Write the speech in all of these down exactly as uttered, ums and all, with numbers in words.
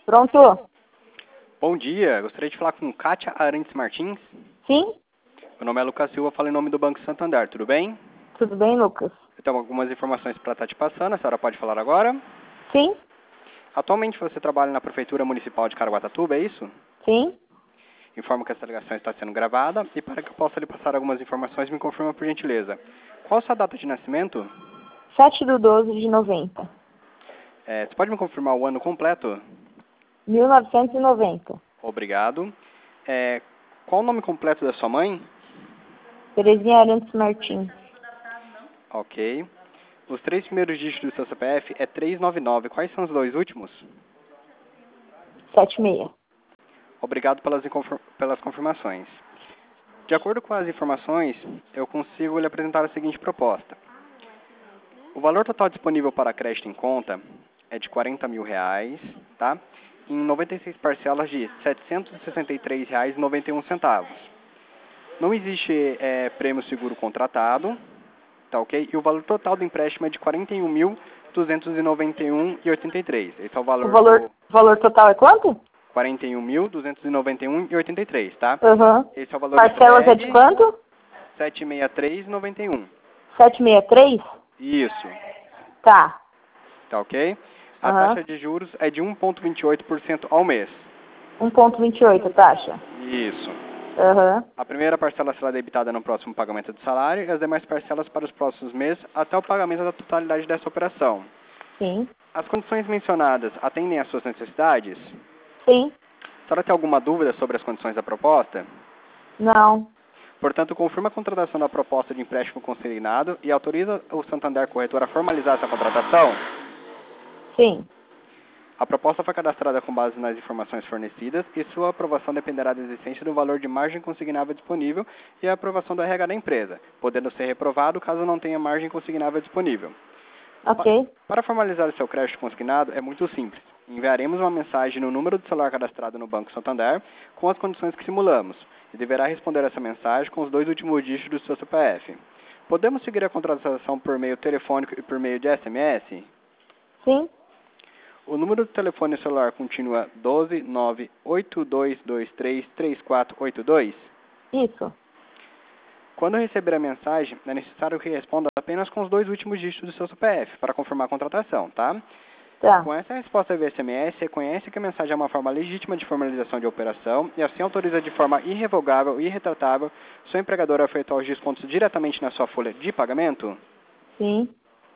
Pronto? Bom dia, gostaria de falar com Kátia Arantes Martins. Sim? Meu nome é Lucas Silva, falo em nome do Banco Santander, tudo bem? Tudo bem, Lucas? Eu tenho algumas informações para estar te passando, a senhora pode falar agora? Sim? Atualmente você trabalha na Prefeitura Municipal de Caraguatatuba, é isso? Sim? Informo que essa ligação está sendo gravada e para que eu possa lhe passar algumas informações, me confirma por gentileza. Qual a sua data de nascimento? sete de doze de noventa. É, você pode me confirmar o ano completo? mil novecentos e noventa. Obrigado. É, qual o nome completo da sua mãe? Terezinha Arantes Martins. Ok. Os três primeiros dígitos do seu C P F é trezentos e noventa e nove. Quais são os dois últimos? setenta e seis. Obrigado pelas, inconfir- pelas confirmações. De acordo com as informações, eu consigo lhe apresentar a seguinte proposta. O valor total disponível para crédito em conta é de quarenta mil reais, tá? Em noventa e seis parcelas de setecentos e sessenta e três reais e noventa e um centavos. Não existe é, prêmio seguro contratado, tá ok? E o valor total do empréstimo é de quarenta e um mil duzentos e noventa e um reais e oitenta e três centavos. Esse é o O valor valor, do valor total é quanto? quarenta e um mil duzentos e noventa e um reais e oitenta e três centavos, tá? Aham. Esse é o valor Parcelas é de entregue, quanto? setecentos e sessenta e três reais e noventa e um. setecentos e sessenta e três? Isso, Tá. tá ok? A Aham. taxa de juros é de um vírgula vinte e oito por cento ao mês. um vírgula vinte e oito a taxa. Isso. Aham. A primeira parcela será debitada no próximo pagamento do salário e as demais parcelas para os próximos meses até o pagamento da totalidade dessa operação. Sim. As condições mencionadas atendem às suas necessidades? Sim. A senhora tem alguma dúvida sobre as condições da proposta? Não. Portanto, confirma a contratação da proposta de empréstimo consignado e autoriza o Santander Corretor a formalizar essa contratação? Sim. A proposta foi cadastrada com base nas informações fornecidas e sua aprovação dependerá da existência do valor de margem consignável disponível e a aprovação do R H da empresa, podendo ser reprovado caso não tenha margem consignável disponível. Pa- Ok. Para formalizar o seu crédito consignado é muito simples. Enviaremos uma mensagem no número do celular cadastrado no Banco Santander com as condições que simulamos e deverá responder essa mensagem com os dois últimos dígitos do seu C P F. Podemos seguir a contratação por meio telefônico e por meio de S M S? Sim. O número do telefone celular continua doze nove oito dois dois três três quatro oito dois? Isso. Quando receber a mensagem, é necessário que responda apenas com os dois últimos dígitos do seu C P F para confirmar a contratação, tá? Tá. Com essa resposta via S M S, reconhece que a mensagem é uma forma legítima de formalização de operação e assim autoriza de forma irrevogável e irretratável seu empregador a efetuar os descontos diretamente na sua folha de pagamento? Sim.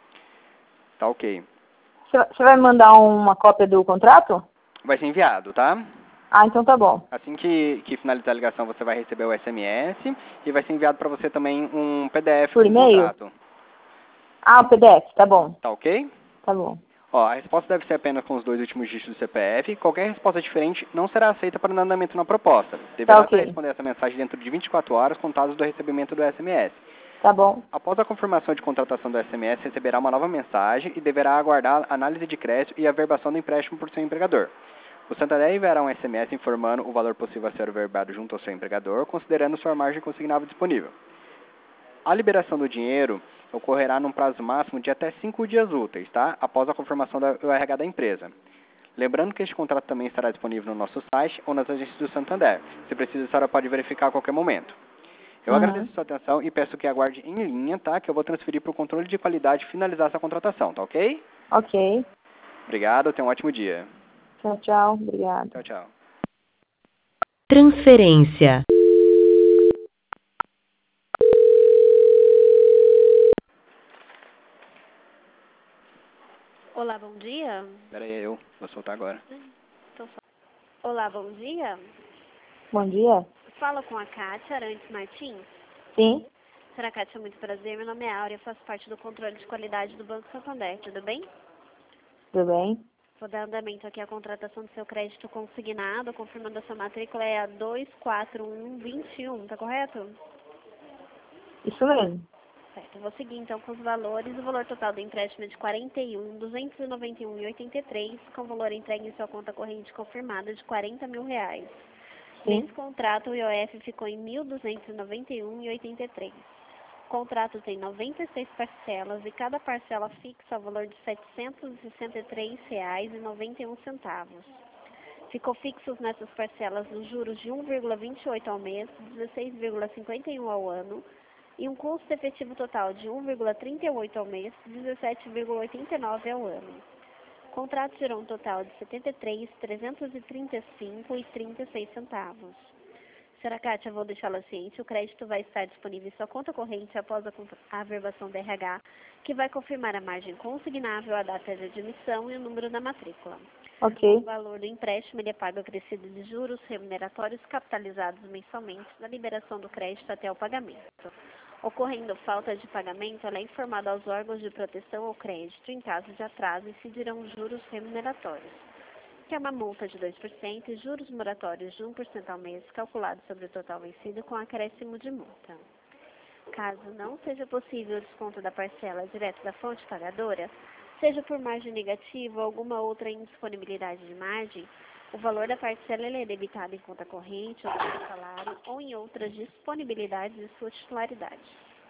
Tá ok. Você vai mandar uma cópia do contrato? Vai ser enviado, tá? Ah, então tá bom. Assim que, que finalizar a ligação, você vai receber o S M S e vai ser enviado para você também um P D F Por com o e-mail? contrato. Ah, o P D F, tá bom. Tá ok? Tá bom. Ó, a resposta deve ser apenas com os dois últimos dígitos do C P F. Qualquer resposta diferente não será aceita para o andamento na proposta. Tá Deverá ok. responder essa mensagem dentro de vinte e quatro horas, contados do recebimento do S M S. Tá bom. Após a confirmação de contratação do S M S, receberá uma nova mensagem e deverá aguardar a análise de crédito e a verbação do empréstimo por seu empregador. O Santander enviará um S M S informando o valor possível a ser verbado junto ao seu empregador, considerando sua margem consignável disponível. A liberação do dinheiro ocorrerá num prazo máximo de até cinco dias úteis, tá? Após a confirmação do R H da empresa. Lembrando que este contrato também estará disponível no nosso site ou nas agências do Santander. Se precisa, a senhora pode verificar a qualquer momento. Eu Uhum. agradeço a sua atenção e peço que aguarde em linha, tá? Que eu vou transferir para o controle de qualidade e finalizar essa contratação, tá ok? Ok. Obrigado, tenha um ótimo dia. Tchau, tchau. Obrigada. Tchau, tchau. Transferência. Olá, bom dia. Pera aí, eu vou soltar agora. Então, só- Olá, bom dia. Bom dia. Fala com a Kátia Arantes Martins. Sim. Senhora Kátia, muito prazer. Meu nome é Áurea, faço parte do controle de qualidade do Banco Santander. Tudo bem? Tudo bem? Vou dar andamento aqui à contratação do seu crédito consignado, confirmando a sua matrícula é a dois quatro um dois um, tá correto? Isso mesmo. Certo, eu vou seguir então com os valores. O valor total do empréstimo é de quarenta e um mil duzentos e noventa e um reais e oitenta e três centavos, com valor entregue em sua conta corrente confirmada de quarenta mil reais. Sim. Nesse contrato, o I O F ficou em mil duzentos e noventa e um reais e oitenta e três centavos. O contrato tem noventa e seis parcelas e cada parcela fixa o valor de setecentos e sessenta e três reais e noventa e um centavos. Ficou fixos nessas parcelas os juros de um vírgula vinte e oito ao mês, dezesseis vírgula cinquenta e um ao ano, e um custo efetivo total de um vírgula trinta e oito ao mês, dezessete vírgula oitenta e nove ao ano. O contrato gerou um total de setenta e três mil trezentos e trinta e cinco reais e trinta e seis centavos. Senhora Kátia, vou deixá-la ciente, o crédito vai estar disponível em sua conta corrente após a, a averbação do R H, que vai confirmar a margem consignável, a data de admissão e o número da matrícula. Ok. O valor do empréstimo ele é pago acrescido de juros remuneratórios capitalizados mensalmente na liberação do crédito até o pagamento. Ocorrendo falta de pagamento, ela é informada aos órgãos de proteção ao crédito. Em caso de atraso, incidirão juros remuneratórios, que é uma multa de dois por cento e juros moratórios de um por cento ao mês, calculado sobre o total vencido com acréscimo de multa. Caso não seja possível o desconto da parcela direto da fonte pagadora, seja por margem negativa ou alguma outra indisponibilidade de margem, o valor da parcela ele é debitado em conta corrente, ou no salário, ou em outras disponibilidades de sua titularidade.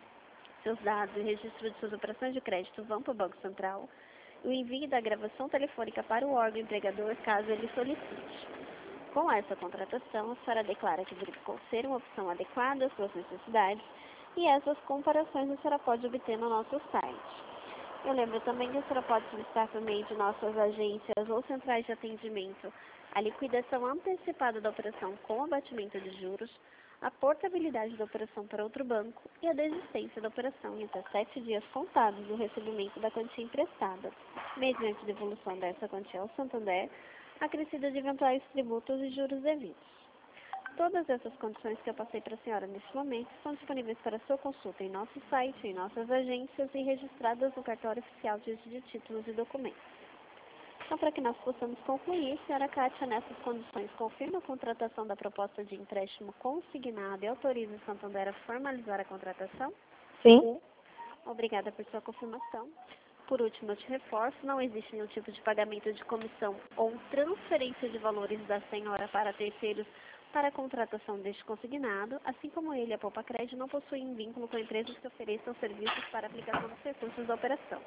Seus dados e registro de suas operações de crédito vão para o Banco Central e o envio da gravação telefônica para o órgão empregador, caso ele solicite. Com essa contratação, a senhora declara que verificou ser uma opção adequada às suas necessidades e essas comparações a senhora pode obter no nosso site. Eu lembro também que a senhora pode solicitar por meio de nossas agências ou centrais de atendimento a liquidação antecipada da operação com abatimento de juros, a portabilidade da operação para outro banco e a desistência da operação em até sete dias contados do recebimento da quantia emprestada, mediante devolução dessa quantia ao Santander, acrescida de eventuais tributos e juros devidos. Todas essas condições que eu passei para a senhora neste momento estão disponíveis para sua consulta em nosso site, em nossas agências e registradas no cartório oficial de títulos e documentos. Então, para que nós possamos concluir, senhora Kátia, nessas condições, confirma a contratação da proposta de empréstimo consignado e autoriza o Santander a formalizar a contratação? Sim. Obrigada por sua confirmação. Por último, eu te reforço, não existe nenhum tipo de pagamento de comissão ou transferência de valores da senhora para terceiros para a contratação deste consignado, assim como ele, a Poupa Crédito, não possuem vínculo com empresas que ofereçam serviços para aplicação dos recursos da operação.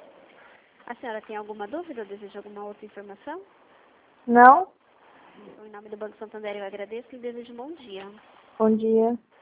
A senhora tem alguma dúvida ou deseja alguma outra informação? Não? Em nome do Banco Santander, eu agradeço e desejo um bom dia. Bom dia.